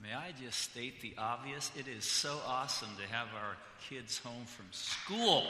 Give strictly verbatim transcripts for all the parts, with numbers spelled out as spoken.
May I just state the obvious? It is so awesome to have our kids home from school.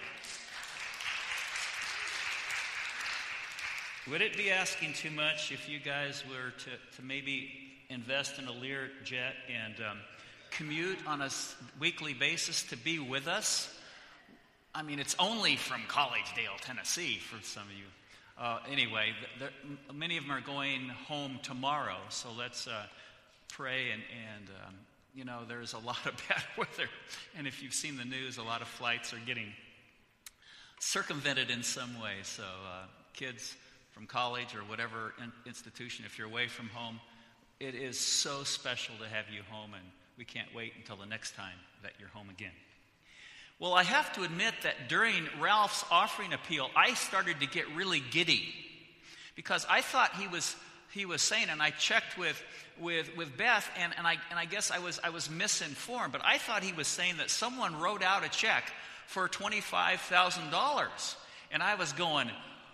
Would it be asking too much if you guys were to, to maybe invest in a Learjet and um, commute on a weekly basis to be with us? I mean, it's only from Collegedale, Tennessee, for some of you. Uh, anyway, there, many of them are going home tomorrow, so let's uh, pray. And, and um, you know, there's a lot of bad weather. And if you've seen the news, a lot of flights are getting circumvented in some way. So uh, kids from college or whatever in- institution, if you're away from home, it is so special to have you home, and we can't wait until the next time that you're home again. Well, I have to admit that during Ralph's offering appeal, I started to get really giddy because I thought he was he was saying, and I checked with with, with Beth, and, and I and I guess I was I was misinformed, but I thought he was saying that someone wrote out a check for twenty-five thousand dollars, and I was going,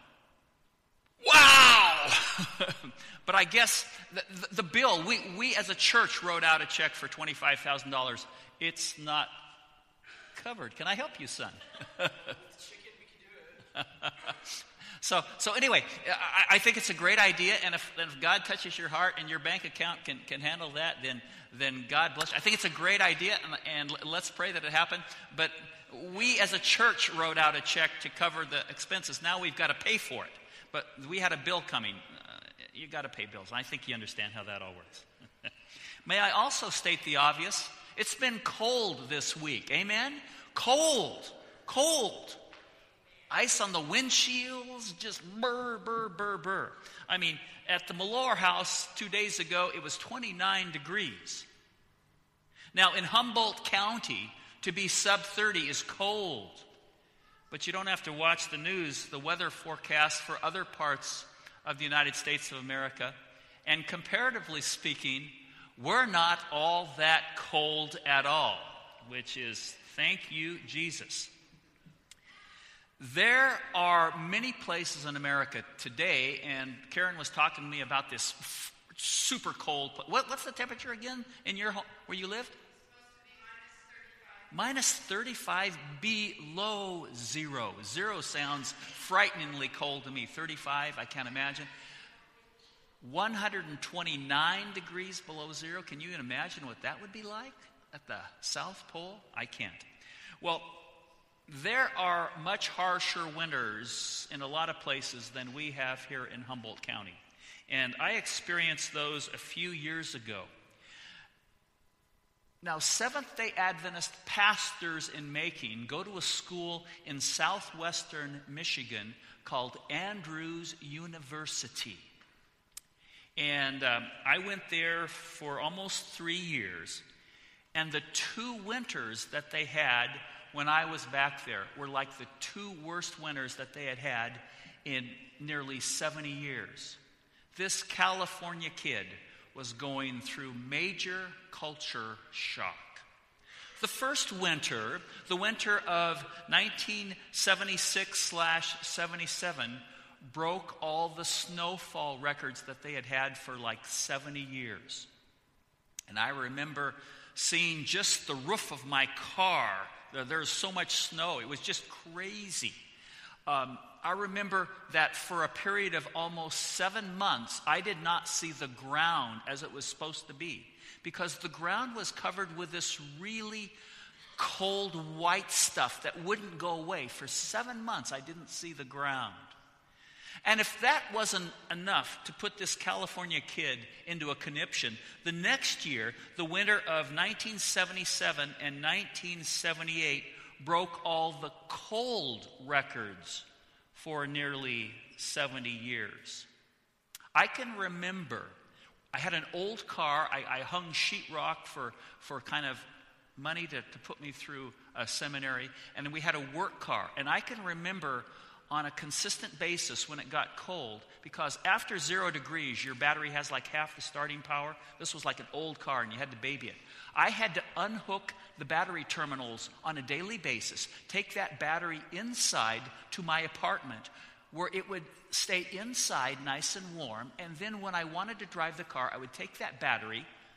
wow! But I guess the, the, the bill, we, we as a church wrote out a check for twenty-five thousand dollars. It's not covered. Can I help you, son? so so anyway, I, I think it's a great idea, and if, and if God touches your heart and your bank account can, can handle that, then then God bless you. I think it's a great idea, and, and let's pray that it happen. But we as a church wrote out a check to cover the expenses. Now we've got to pay for it. But we had a bill coming. Uh, you got to pay bills. I think you understand how that all works. May I also state the obvious? It's been cold this week. Amen? Cold. Cold. Ice on the windshields, just burr, burr, burr, burr. I mean, at the Malore house two days ago, it was twenty-nine degrees. Now, in Humboldt County, to be sub thirty is cold. But you don't have to watch the news. The weather forecast for other parts of the United States of America, and comparatively speaking, we're not all that cold at all, which is thank you, Jesus. There are many places in America today, and Karen was talking to me about this f- super cold. What, what's the temperature again in your home where you lived? Minus thirty-five below zero. Zero sounds frighteningly cold to me. thirty-five, I can't imagine. one hundred twenty-nine degrees below zero. Can you imagine what that would be like at the South Pole? I can't. Well, there are much harsher winters in a lot of places than we have here in Humboldt County. And I experienced those a few years ago. Now, Seventh-day Adventist pastors in making go to a school in southwestern Michigan called Andrews University. And um, I went there for almost three years. And the two winters that they had when I was back there were like the two worst winters that they had had in nearly seventy years. This California kid was going through major culture shock. The first winter, the winter of nineteen seventy-six seventy-seven, broke all the snowfall records that they had had for like seventy years. And I remember seeing just the roof of my car. There, there was so much snow. It was just crazy. Um, I remember that for a period of almost seven months, I did not see the ground as it was supposed to be, because the ground was covered with this really cold white stuff that wouldn't go away. For seven months, I didn't see the ground. And if that wasn't enough to put this California kid into a conniption, the next year, the winter of nineteen seventy-seven and nineteen seventy-eight broke all the cold records for nearly seventy years. I can remember, I had an old car. I, I hung sheetrock for, for kind of money to, to put me through a seminary. And then we had a work car. And I can remember on a consistent basis when it got cold, because after zero degrees, your battery has like half the starting power. This was like an old car, and you had to baby it. I had to unhook the battery terminals on a daily basis, take that battery inside to my apartment, where it would stay inside nice and warm, and then when I wanted to drive the car, I would take that battery,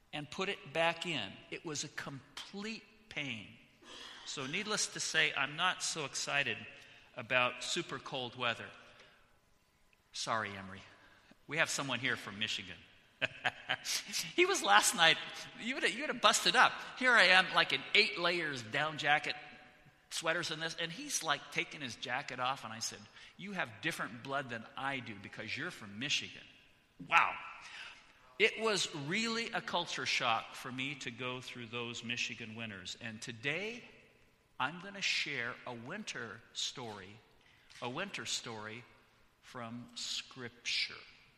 and put it back in. It was a complete pain. So needless to say, I'm not so excited about super cold weather. Sorry, Emery. We have someone here from Michigan. He was last night, you would, have, you would have busted up. Here I am, like in eight layers down jacket, sweaters and this, and he's like taking his jacket off, and I said, you have different blood than I do because you're from Michigan. Wow. It was really a culture shock for me to go through those Michigan winters. And today, I'm going to share a winter story, a winter story from Scripture.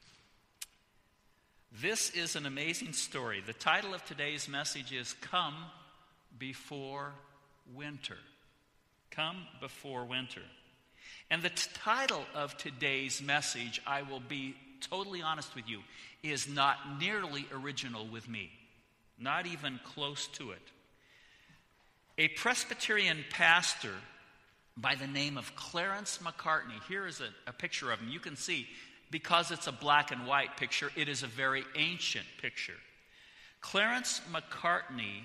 This is an amazing story. The title of today's message is Come Before Winter. Come Before Winter. And the t- title of today's message, I will be totally honest with you, is not nearly original with me. Not even close to it. A Presbyterian pastor by the name of Clarence Macartney. Here is a, a picture of him. You can see, because it's a black and white picture, it is a very ancient picture. Clarence Macartney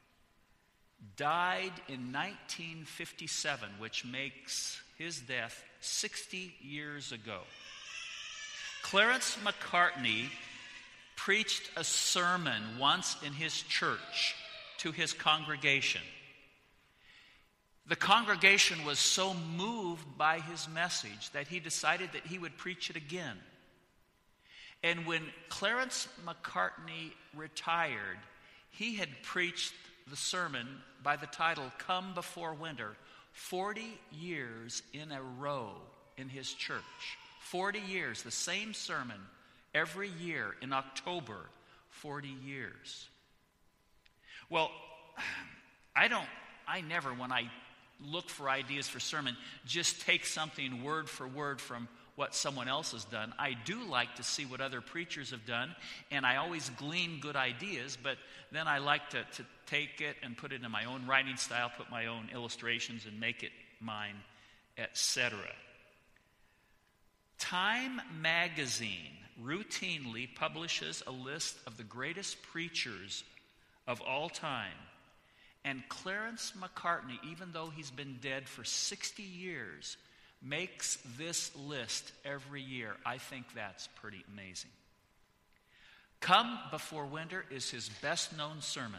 died in nineteen fifty-seven, which makes his death sixty years ago. Clarence Macartney preached a sermon once in his church to his congregation. The congregation was so moved by his message that he decided that he would preach it again. And when Clarence Macartney retired, he had preached the sermon by the title, Come Before Winter, forty years in a row in his church. forty years, the same sermon every year in October, forty years. Well, I don't, I never, when I look for ideas for sermon, just take something word for word from what someone else has done. I do like to see what other preachers have done, and I always glean good ideas, but then I like to, to take it and put it in my own writing style, put my own illustrations and make it mine, et cetera. Time magazine routinely publishes a list of the greatest preachers of all time. And Clarence Macartney, even though he's been dead for sixty years, makes this list every year. I think that's pretty amazing. Come Before Winter is his best-known sermon.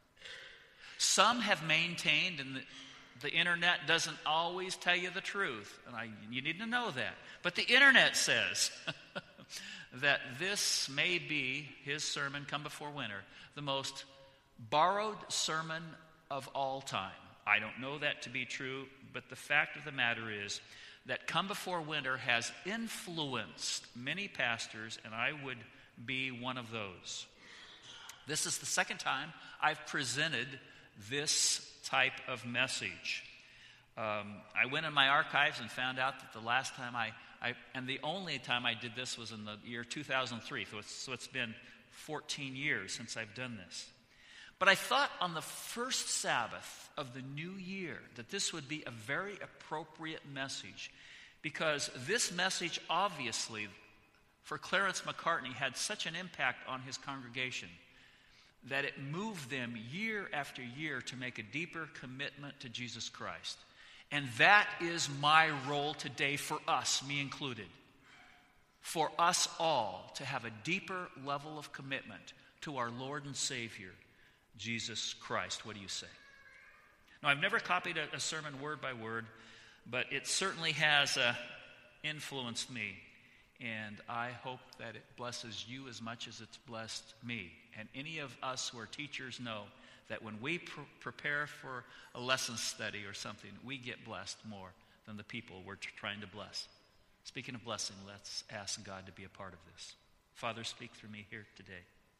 Some have maintained, and the, the internet doesn't always tell you the truth, and I, you need to know that. But the internet says that this may be his sermon, Come Before Winter, the most borrowed sermon of all time. I don't know that to be true, but the fact of the matter is that Come Before Winter has influenced many pastors, and I would be one of those. This is the second time I've presented this type of message. Um, I went in my archives and found out that the last time I, I, and the only time I did this was in the year two thousand three, so it's, so it's been fourteen years since I've done this. But I thought on the first Sabbath of the new year that this would be a very appropriate message, because this message obviously for Clarence Macartney had such an impact on his congregation that it moved them year after year to make a deeper commitment to Jesus Christ. And that is my role today for us, me included. For us all to have a deeper level of commitment to our Lord and Savior, Jesus Christ. What do you say? Now, I've never copied a, a sermon word by word, but it certainly has uh, influenced me. And I hope that it blesses you as much as it's blessed me. And any of us who are teachers know that when we pr- prepare for a lesson study or something, we get blessed more than the people we're t- trying to bless. Speaking of blessing, let's ask God to be a part of this. Father, speak through me here today.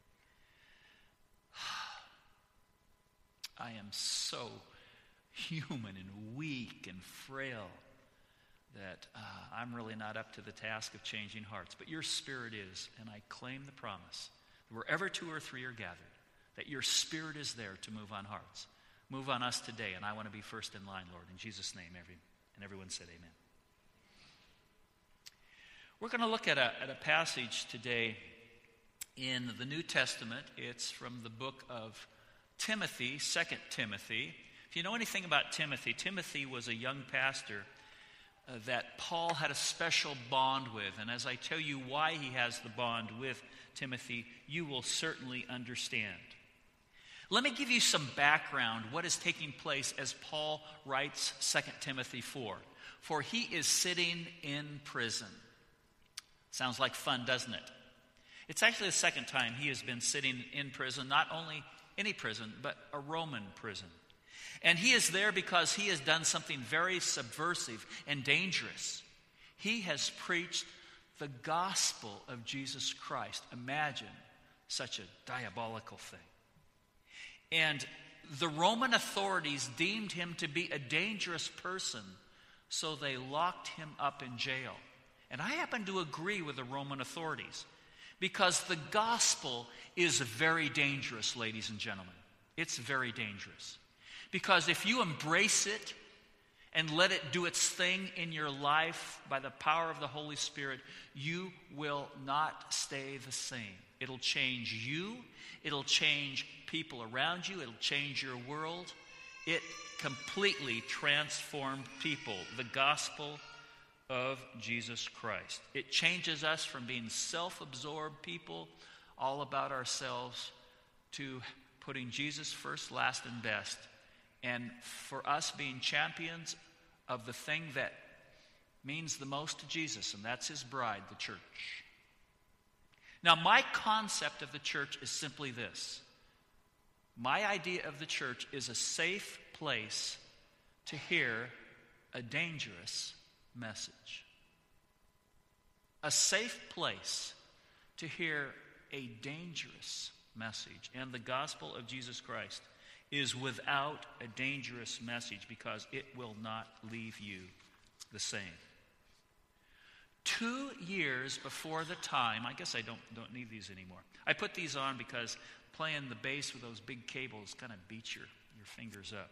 I am so human and weak and frail that uh, I'm really not up to the task of changing hearts. But your Spirit is, and I claim the promise that wherever two or three are gathered, that your Spirit is there to move on hearts. Move on us today, and I want to be first in line, Lord. In Jesus' name, every, and everyone said amen. We're going to look at a, at a passage today in the New Testament. It's from the book of Timothy, Second Timothy. If you know anything about Timothy, Timothy was a young pastor uh, that Paul had a special bond with. And as I tell you why he has the bond with Timothy, you will certainly understand. Let me give you some background, what is taking place as Paul writes Second Timothy four. For he is sitting in prison. Sounds like fun, doesn't it? It's actually the second time he has been sitting in prison, not only any prison, but a Roman prison. And he is there because he has done something very subversive and dangerous. He has preached the gospel of Jesus Christ. Imagine such a diabolical thing. And the Roman authorities deemed him to be a dangerous person, so they locked him up in jail. And I happen to agree with the Roman authorities, because the gospel is very dangerous, ladies and gentlemen. It's very dangerous. Because if you embrace it and let it do its thing in your life by the power of the Holy Spirit, you will not stay the same. It'll change you. It'll change people around you. It'll change your world. It completely transformed people. The gospel of Jesus Christ. It changes us from being self-absorbed people, all about ourselves, to putting Jesus first, last, and best. And for us being champions of the thing that means the most to Jesus, and that's his bride, the church. Now, my concept of the church is simply this. My idea of the church is a safe place to hear a dangerous message. A safe place to hear a dangerous message. And the gospel of Jesus Christ is without a dangerous message, because it will not leave you the same. Two years before the time, I guess I don't, don't need these anymore. I put these on because playing the bass with those big cables kind of beats your, your fingers up.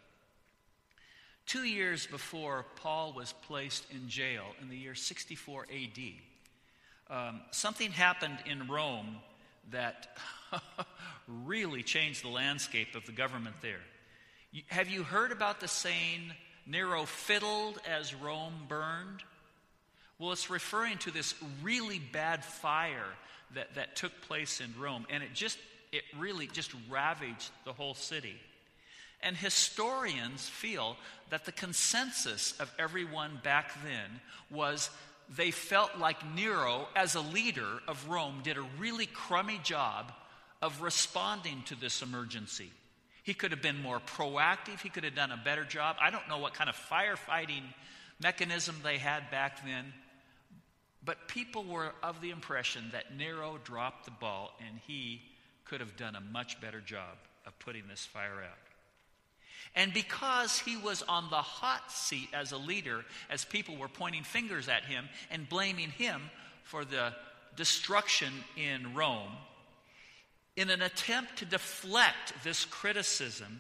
Two years before Paul was placed in jail in the year sixty-four A D, um, something happened in Rome that really changed the landscape of the government there. You, have you heard about the saying, Nero fiddled as Rome burned? Well, it's referring to this really bad fire that, that took place in Rome, and it just it really just ravaged the whole city. And historians feel that the consensus of everyone back then was they felt like Nero, as a leader of Rome, did a really crummy job of responding to this emergency. He could have been more proactive. He could have done a better job. I don't know what kind of firefighting mechanism they had back then, but people were of the impression that Nero dropped the ball and he could have done a much better job of putting this fire out. And because he was on the hot seat as a leader, as people were pointing fingers at him and blaming him for the destruction in Rome, in an attempt to deflect this criticism,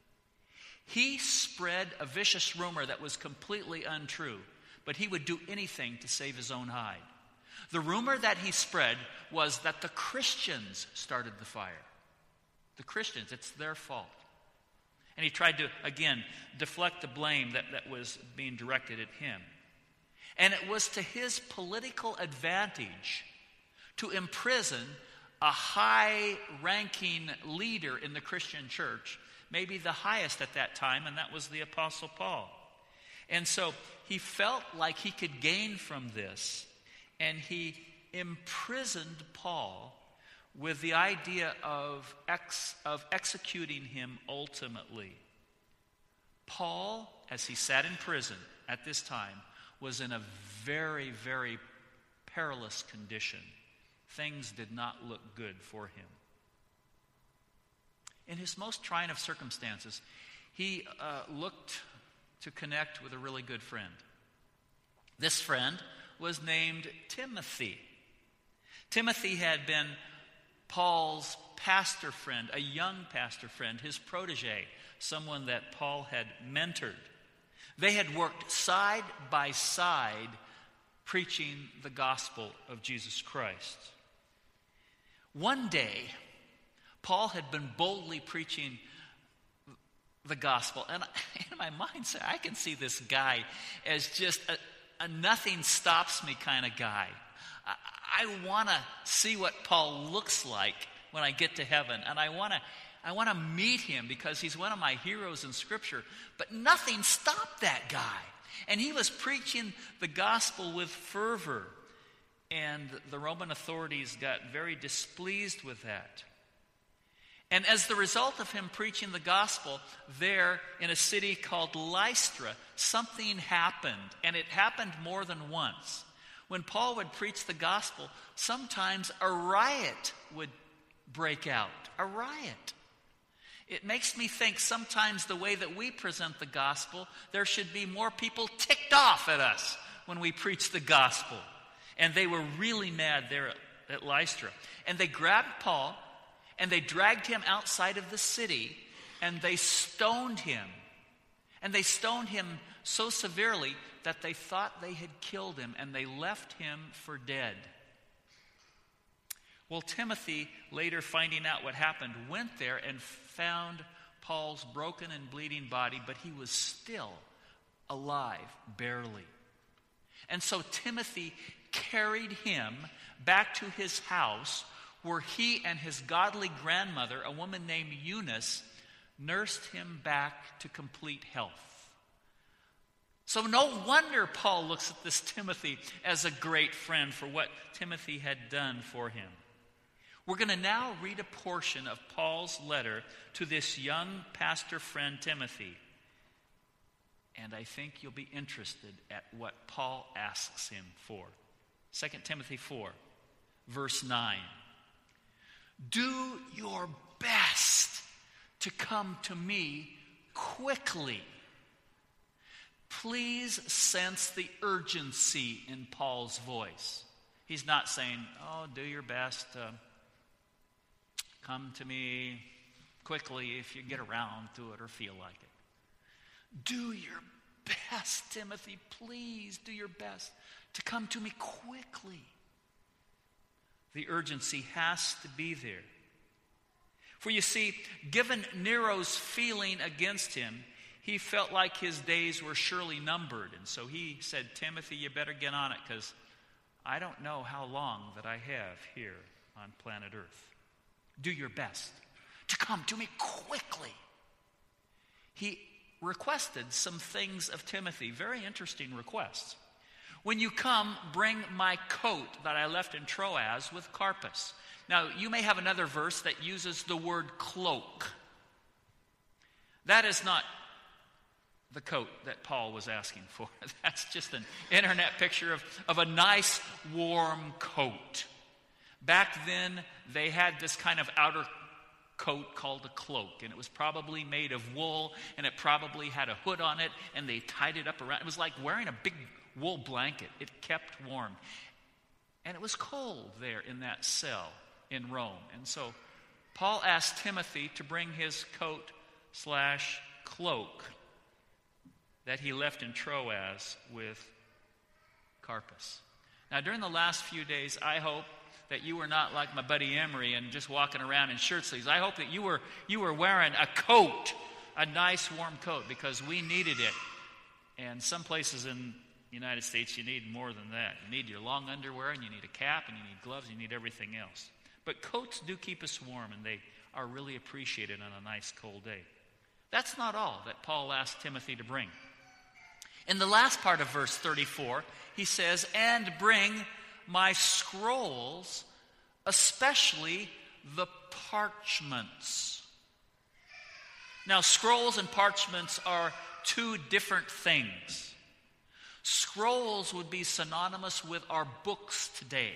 he spread a vicious rumor that was completely untrue, but he would do anything to save his own hide. The rumor that he spread was that the Christians started the fire. The Christians, it's their fault. And he tried to, again, deflect the blame that, that was being directed at him. And it was to his political advantage to imprison a high-ranking leader in the Christian church, maybe the highest at that time, and that was the Apostle Paul. And so he felt like he could gain from this, and he imprisoned Paul with the idea of ex, of executing him ultimately. Paul, as he sat in prison at this time, was in a very, very perilous condition. Things did not look good for him. In his most trying of circumstances, he uh, looked to connect with a really good friend. This friend was named Timothy. Timothy had been Paul's pastor friend, a young pastor friend, his protege, someone that Paul had mentored. They had worked side by side preaching the gospel of Jesus Christ. One day, Paul had been boldly preaching the gospel. And in my mindset, I can see this guy as just a, a nothing stops me kind of guy. I, I want to see what Paul looks like when I get to heaven. And I want to I want to meet him because he's one of my heroes in Scripture. But nothing stopped that guy. And he was preaching the gospel with fervor. And the Roman authorities got very displeased with that. And as the result of him preaching the gospel there in a city called Lystra, something happened. And it happened more than once. When Paul would preach the gospel, sometimes a riot would break out. A riot. It makes me think sometimes the way that we present the gospel, there should be more people ticked off at us when we preach the gospel. And they were really mad there at, at Lystra. And they grabbed Paul, and they dragged him outside of the city, and they stoned him. And they stoned him so severely that they thought they had killed him, and they left him for dead. Well, Timothy, later finding out what happened, went there and found Paul's broken and bleeding body, but he was still alive, barely. And so Timothy carried him back to his house, where he and his godly grandmother, a woman named Eunice, nursed him back to complete health. So no wonder Paul looks at this Timothy as a great friend for what Timothy had done for him. We're going to now read a portion of Paul's letter to this young pastor friend Timothy. And I think you'll be interested at what Paul asks him for. Second Timothy four, verse nine. Do your best to come to me quickly. Please sense the urgency in Paul's voice. He's not saying, oh, do your best to come to me quickly if you get around to it or feel like it. Do your best, Timothy. Please do your best to come to me quickly. The urgency has to be there. For you see, given Nero's feeling against him, he felt like his days were surely numbered. And so he said, Timothy, you better get on it, because I don't know how long that I have here on planet Earth. Do your best to come to me quickly. He requested some things of Timothy, very interesting requests. When you come, bring my coat that I left in Troas with Carpus. Now, you may have another verse that uses the word cloak. That is not the coat that Paul was asking for. That's just an internet picture of, of a nice warm coat. Back then, they had this kind of outer coat called a cloak, and it was probably made of wool, and it probably had a hood on it, and they tied it up around. It was like wearing a big wool blanket. It kept warm. And it was cold there in that cell in Rome. And so Paul asked Timothy to bring his coat slash cloak that he left in Troas with Carpus. Now, during the last few days, I hope that you were not like my buddy Emery and just walking around in shirt sleeves. I hope that you were you were wearing a coat, a nice warm coat, because we needed it. And some places in the United States, you need more than that. You need your long underwear, and you need a cap, and you need gloves, and you need everything else. But coats do keep us warm, and they are really appreciated on a nice cold day. That's not all that Paul asked Timothy to bring. In the last part of verse thirty-four, he says, and bring my scrolls, especially the parchments. Now, scrolls and parchments are two different things. Scrolls would be synonymous with our books today.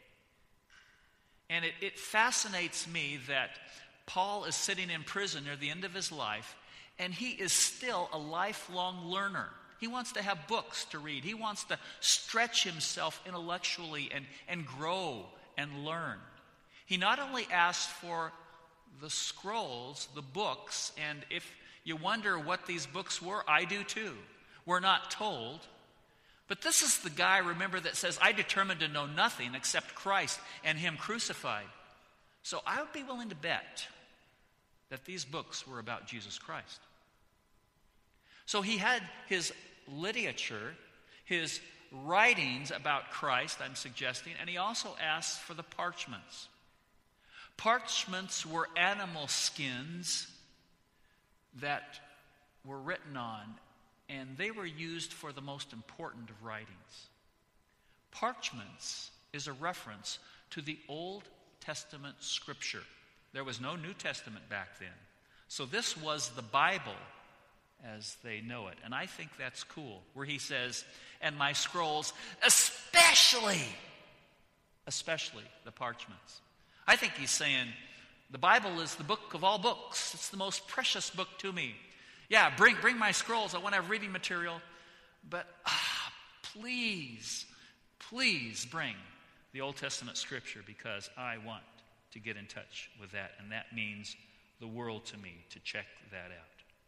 And it, it fascinates me that Paul is sitting in prison near the end of his life, and he is still a lifelong learner. He wants to have books to read. He wants to stretch himself intellectually and, and grow and learn. He not only asked for the scrolls, the books, and if you wonder what these books were, I do too. We're not told. But this is the guy, remember, that says, I determined to know nothing except Christ and Him crucified. So I would be willing to bet that these books were about Jesus Christ. So he had his literature, his writings about Christ, I'm suggesting, and he also asked for the parchments. Parchments were animal skins that were written on, and they were used for the most important of writings. Parchments is a reference to the Old Testament scripture. There was no New Testament back then. So this was the Bible as they know it. And I think that's cool, where he says, and my scrolls, especially, especially the parchments. I think he's saying, the Bible is the book of all books. It's the most precious book to me. Yeah, bring, bring my scrolls. I want to have reading material. But ah, please, please bring the Old Testament scripture, because I want to get in touch with that. And that means the world to me to check that out.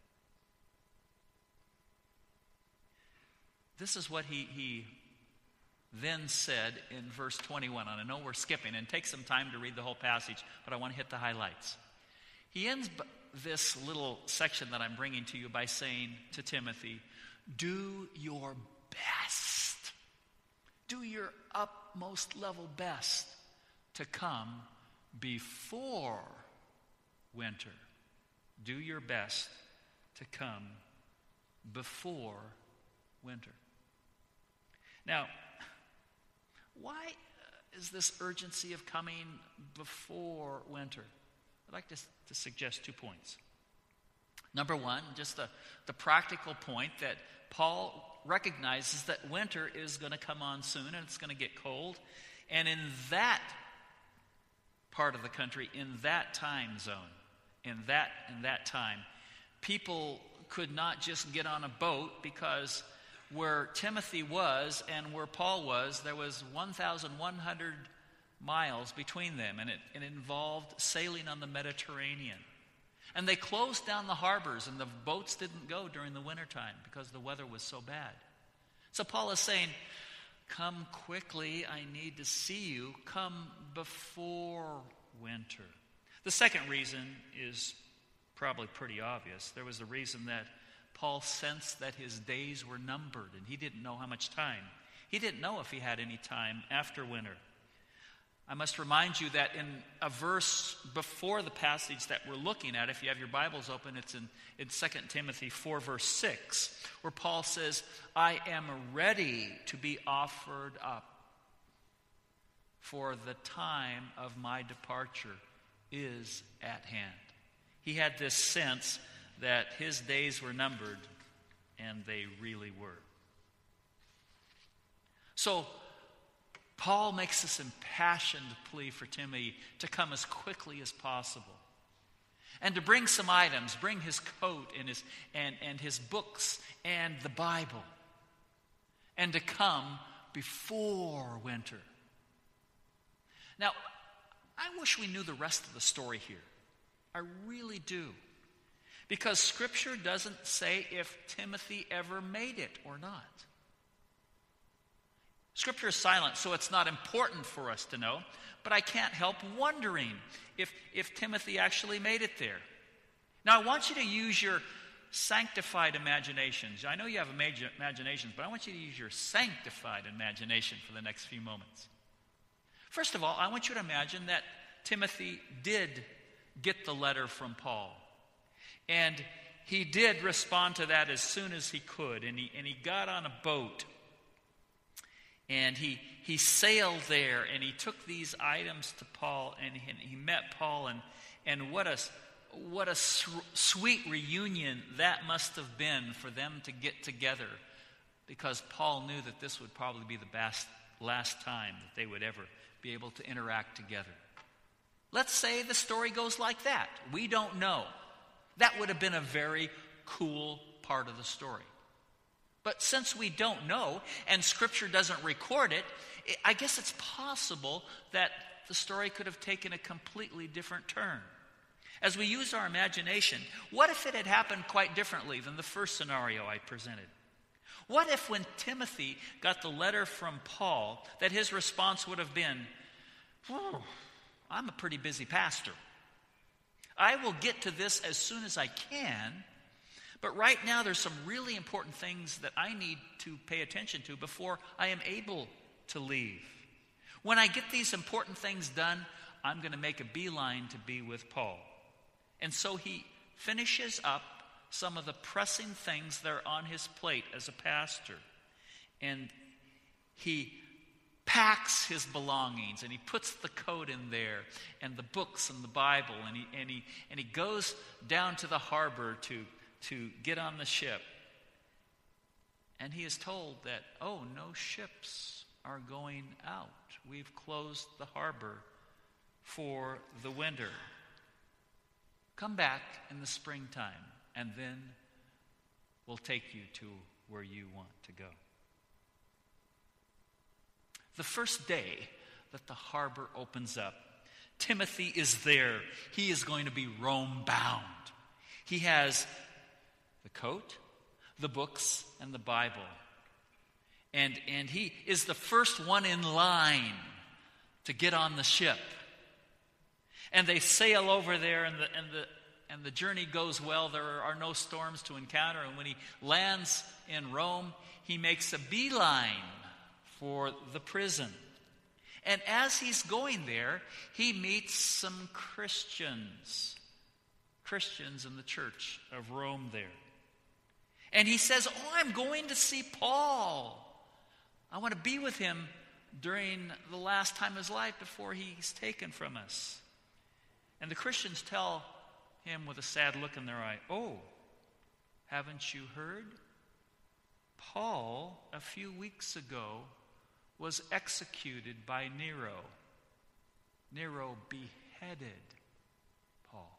This is what he, he then said in verse twenty-one. And I know we're skipping, and take some time to read the whole passage, but I want to hit the highlights. He ends this little section that I'm bringing to you by saying to Timothy, do your best. Do your utmost level best to come before winter. Do your best to come before winter. Now, why is this urgency of coming before winter? I'd like to, to suggest two points. Number one, just the, the practical point that Paul recognizes that winter is going to come on soon and it's going to get cold. And in that part of the country, in that time zone, in that, in that time, people could not just get on a boat, because where Timothy was and where Paul was, there was one thousand one hundred miles between them, and it, it involved sailing on the Mediterranean. And they closed down the harbors, and the boats didn't go during the wintertime because the weather was so bad. So Paul is saying, come quickly, I need to see you. Come before winter. The second reason is probably pretty obvious. There was a reason that Paul sensed that his days were numbered, and he didn't know how much time. He didn't know if he had any time after winter. I must remind you that in a verse before the passage that we're looking at, if you have your Bibles open, it's in, in Second Timothy four, verse six, where Paul says, I am ready to be offered up, for the time of my departure is at hand. He had this sense that his days were numbered, and they really were. So, Paul makes this impassioned plea for Timothy to come as quickly as possible, and to bring some items, bring his coat and his, and, and his books and the Bible, and to come before winter. Now, I wish we knew the rest of the story here. I really do. Because Scripture doesn't say if Timothy ever made it or not. Scripture is silent, so it's not important for us to know, but I can't help wondering if, if Timothy actually made it there. Now, I want you to use your sanctified imaginations. I know you have imag- imaginations, but I want you to use your sanctified imagination for the next few moments. First of all, I want you to imagine that Timothy did get the letter from Paul. And he did respond to that as soon as he could. And he, and he got on a boat. And he, he sailed there. And he took these items to Paul. And he, and he met Paul. And, and what a, what a sweet reunion that must have been for them to get together. Because Paul knew that this would probably be the best, last time that they would ever be able to interact together. Let's say the story goes like that. We don't know. That would have been a very cool part of the story. But since we don't know, and Scripture doesn't record it, I guess it's possible that the story could have taken a completely different turn. As we use our imagination, what if it had happened quite differently than the first scenario I presented? What if when Timothy got the letter from Paul, that his response would have been, oh, I'm a pretty busy pastor. I will get to this as soon as I can, but right now there's some really important things that I need to pay attention to before I am able to leave. When I get these important things done, I'm going to make a beeline to be with Paul. And so he finishes up some of the pressing things that are on his plate as a pastor. And he packs his belongings, and he puts the coat in there, and the books and the Bible, and he and he and he goes down to the harbor to, to get on the ship. And he is told that, oh, no ships are going out. We've closed the harbor for the winter. Come back in the springtime, and then we'll take you to where you want to go. The first day that the harbor opens up, Timothy is there. He is going to be Rome bound. He has the coat, the books, and the Bible. And, and he is the first one in line to get on the ship. And they sail over there, and the, and the, and the journey goes well. There are no storms to encounter. And when he lands in Rome, he makes a beeline for the prison. And as he's going there, he meets some Christians, Christians in the church of Rome there. And he says, oh, I'm going to see Paul. I want to be with him during the last time of his life before he's taken from us. And the Christians tell him with a sad look in their eye, oh, haven't you heard? Paul, a few weeks ago, was executed by Nero. Nero beheaded Paul.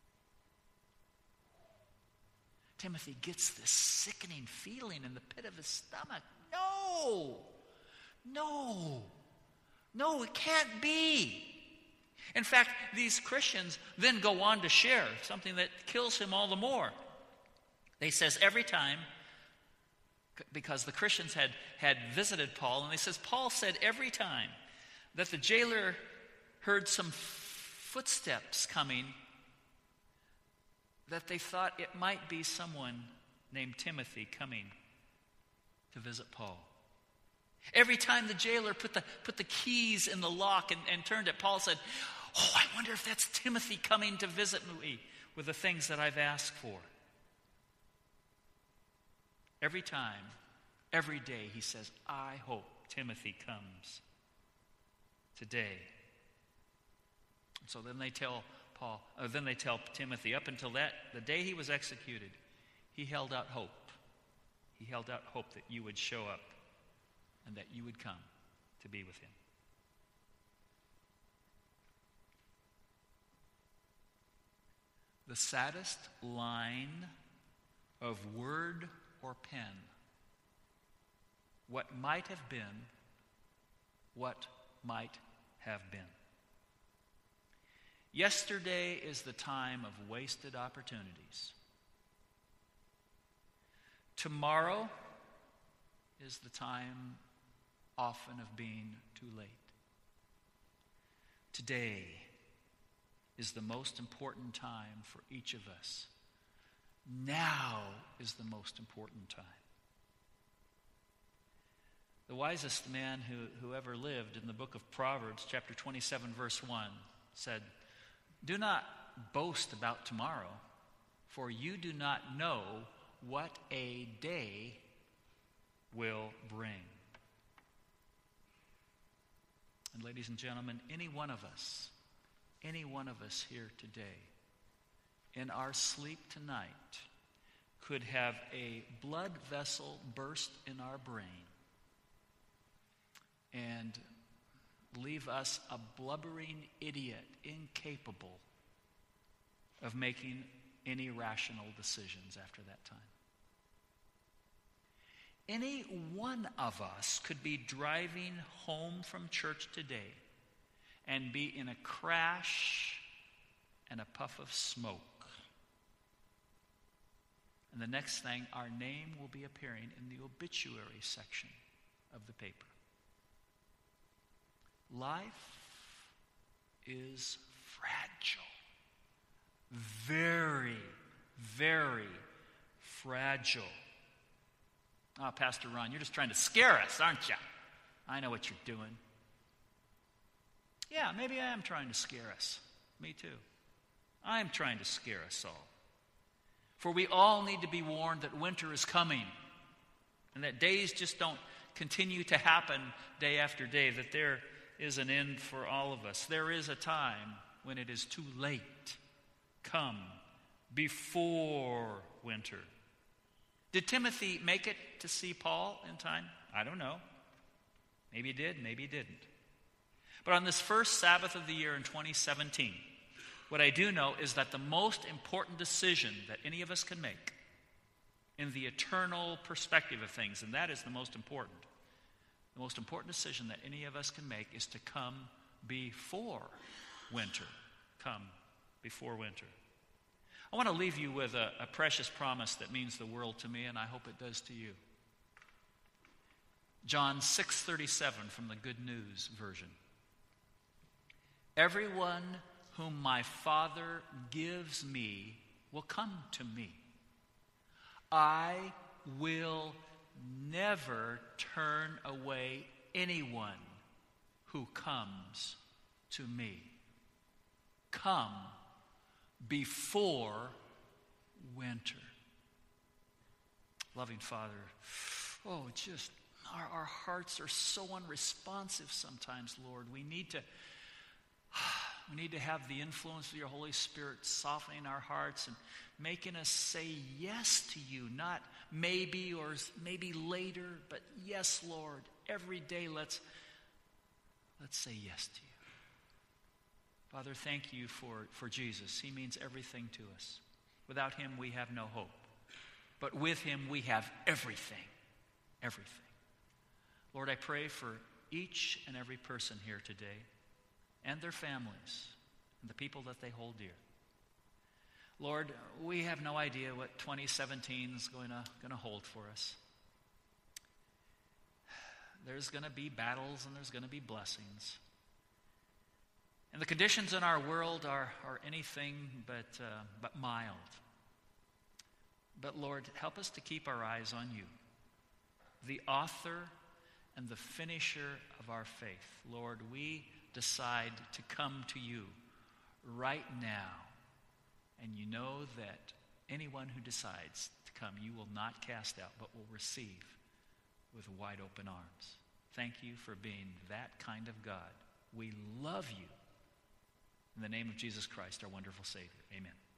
Timothy gets this sickening feeling in the pit of his stomach. No! No! No, it can't be. In fact, these Christians then go on to share something that kills him all the more. They says every time, because the Christians had, had visited Paul, and they says Paul said every time that the jailer heard some footsteps coming, that they thought it might be someone named Timothy coming to visit Paul. Every time the jailer put the put the keys in the lock and, and turned it, Paul said, oh, I wonder if that's Timothy coming to visit me with the things that I've asked for. Every time, every day, he says, I hope Timothy comes today. So then they tell Paul, uh, then they tell Timothy, up until that, the day he was executed, he held out hope. He held out hope that you would show up and that you would come to be with him. The saddest line of word or pen, what might have been, what might have been. Yesterday is the time of wasted opportunities. Tomorrow is the time often of being too late. Today is the most important time for each of us. Now is the most important time. The wisest man who, who ever lived in the book of Proverbs, chapter twenty-seven, verse one, said, do not boast about tomorrow, for you do not know what a day will bring. And ladies and gentlemen, any one of us, any one of us here today, in our sleep tonight, could have a blood vessel burst in our brain and leave us a blubbering idiot, incapable of making any rational decisions after that time. Any one of us could be driving home from church today and be in a crash and a puff of smoke. And the next thing, our name will be appearing in the obituary section of the paper. Life is fragile. Very, very fragile. Oh, Pastor Ron, you're just trying to scare us, aren't you? I know what you're doing. Yeah, maybe I am trying to scare us. Me too. I am trying to scare us all. For we all need to be warned that winter is coming, and that days just don't continue to happen day after day, that there is an end for all of us. There is a time when it is too late. Come before winter. Did Timothy make it to see Paul in time? I don't know. Maybe he did, maybe he didn't. But on this first Sabbath of the year in twenty seventeen, what I do know is that the most important decision that any of us can make in the eternal perspective of things, and that is the most important, the most important decision that any of us can make is to come before winter. Come before winter. I want to leave you with a, a precious promise that means the world to me, and I hope it does to you. John six thirty-seven from the Good News version. Everyone whom my Father gives me will come to me. I will never turn away anyone who comes to me. Come before winter. Loving Father, oh, just our, our hearts are so unresponsive sometimes, Lord. We need to we need to have the influence of your Holy Spirit softening our hearts and making us say yes to you, not maybe or maybe later, but yes, Lord. Every day let's let's say yes to you. Father, thank you for, for Jesus. He means everything to us. Without him, we have no hope. But with him, we have everything. Everything. Lord, I pray for each and every person here today and their families and the people that they hold dear. Lord, we have no idea what twenty seventeen is going to, going to hold for us. There's going to be battles and there's going to be blessings. And the conditions in our world are, are anything but, uh, but mild. But Lord, help us to keep our eyes on you, the author and the finisher of our faith. Lord, we decide to come to you right now. And you know that anyone who decides to come, you will not cast out, but will receive with wide open arms. Thank you for being that kind of God. We love you. In the name of Jesus Christ, our wonderful Savior. Amen.